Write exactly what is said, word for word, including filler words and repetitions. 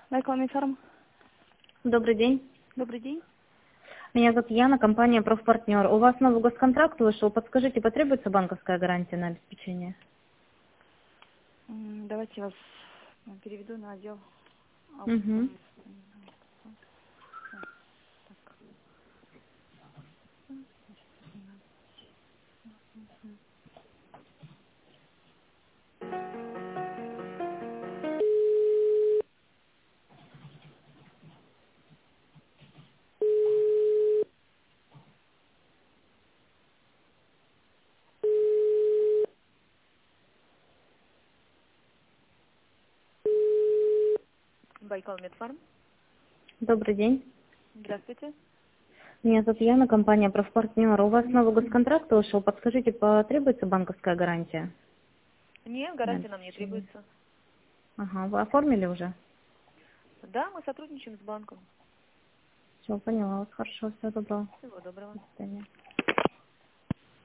Байкал Медфарм. Добрый день. Добрый день. Меня зовут Яна, компания «Профпартнер». У вас новый госконтракт вышел. Подскажите, потребуется банковская гарантия на обеспечение? М, Давайте я вас э, переведу на отдел. Угу. Аукцион. Так. Байкал Медфарм. Добрый день. Здравствуйте. Меня зовут Яна, компания «Профпартнер». У вас новый госконтракт вышел. Подскажите, потребуется банковская гарантия Нет, на гарантия нам не обеспечение? требуется. Ага, вы оформили уже? Да, мы сотрудничаем с банком. Все, поняла вас. Хорошо, всего доброго. Всего доброго. До свидания.